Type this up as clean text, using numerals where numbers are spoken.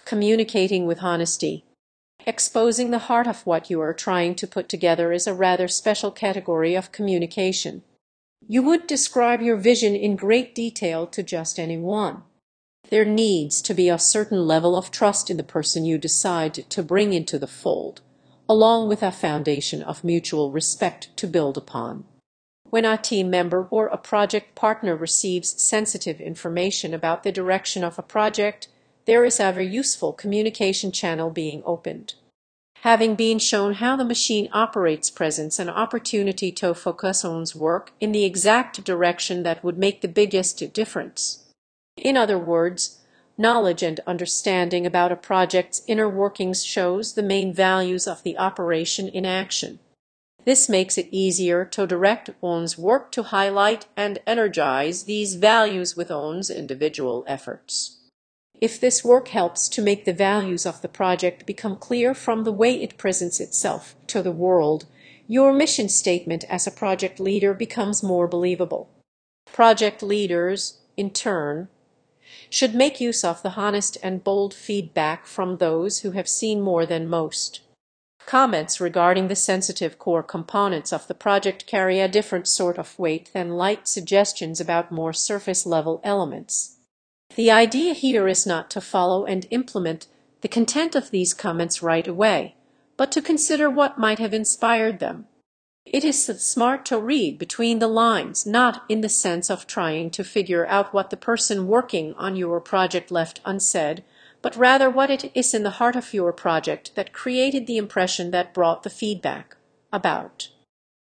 communicating with honesty. Exposing the heart of what you are trying to put together is a rather special category of communication. You would describe your vision in great detail to just anyone. There needs to be a certain level of trust in the person you decide to bring into the fold, along with a foundation of mutual respect to build upon. When a team member or a project partner receives sensitive information about the direction of a project, there is a very useful communication channel being opened. Having been shown how the machine operates presents an opportunity to focus one's work in the exact direction that would make the biggest difference. In other words, knowledge and understanding about a project's inner workings shows the main values of the operation in action. This makes it easier to direct one's work to highlight and energize these values with one's individual efforts. If this work helps to make the values of the project become clear from the way it presents itself to the world, your mission statement as a project leader becomes more believable. Project leaders, in turn, should make use of the honest and bold feedback from those who have seen more than most. Comments regarding the sensitive core components of the project carry a different sort of weight than light suggestions about more surface-level elements. The idea here is not to follow and implement the content of these comments right away, but to consider what might have inspired them. It is smart to read between the lines, not in the sense of trying to figure out what the person working on your project left unsaid, but rather what it is in the heart of your project that created the impression that brought the feedback about.